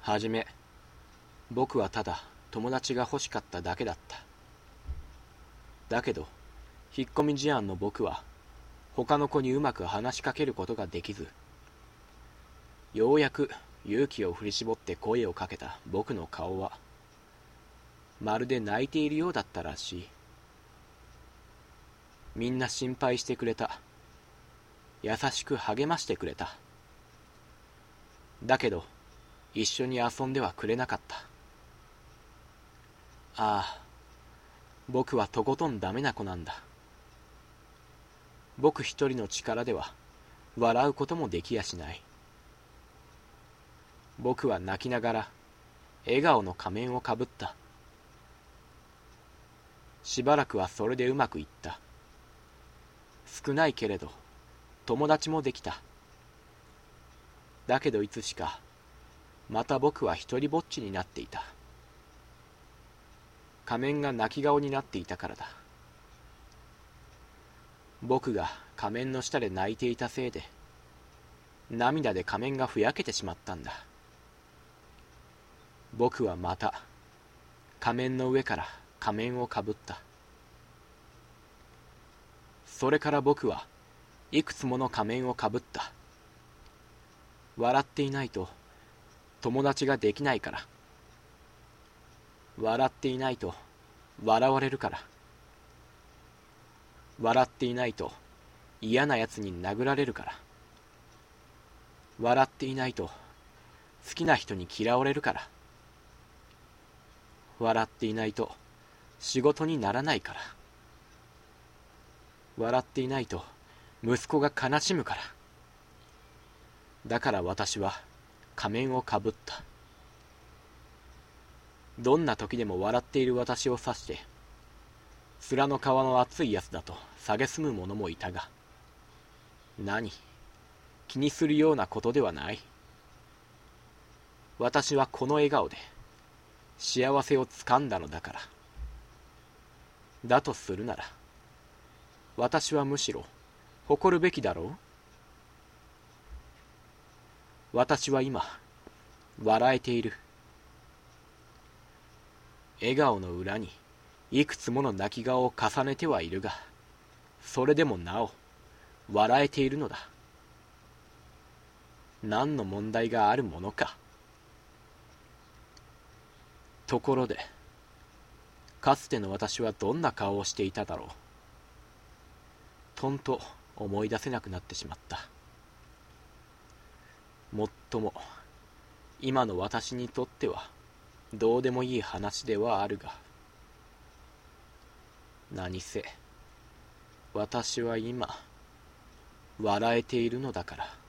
はじめ、僕はただ友達が欲しかっただけだった。だけど、引っ込み思案の僕は、他の子にうまく話しかけることができず、ようやく勇気を振り絞って声をかけた僕の顔は、まるで泣いているようだったらしい。みんな心配してくれた。優しく励ましてくれた。だけど、一緒に遊んではくれなかった。ああ、僕はとことんダメな子なんだ。僕一人の力では笑うこともできやしない。僕は泣きながら笑顔の仮面をかぶった。しばらくはそれでうまくいった。少ないけれど友達もできた。だけどいつしかまた僕は一りぼっちになっていた。仮面が泣き顔になっていたからだ。僕が仮面の下で泣いていたせいで、涙で仮面がふやけてしまったんだ。僕はまた仮面の上から仮面をかぶった。それから僕はいくつもの仮面をかぶった。笑っていないと友達ができないから。笑っていないと笑われるから。笑っていないと嫌なやつに殴られるから。笑っていないと好きな人に嫌われるから。笑っていないと仕事にならないから。笑っていないと息子が悲しむから。だから私は仮面をかぶった。どんな時でも笑っている私を指して、面の皮の厚いやつだと蔑む者もいたが、何、気にするようなことではない。私はこの笑顔で幸せをつかんだのだから。だとするなら、私はむしろ誇るべきだろう。私は今、笑えている。笑顔の裏にいくつもの泣き顔を重ねてはいるが、それでもなお笑えているのだ。何の問題があるものか。ところで、かつての私はどんな顔をしていただろう。とんと思い出せなくなってしまった。もっとも今の私にとってはどうでもいい話ではあるが、何せ私は今笑えているのだから。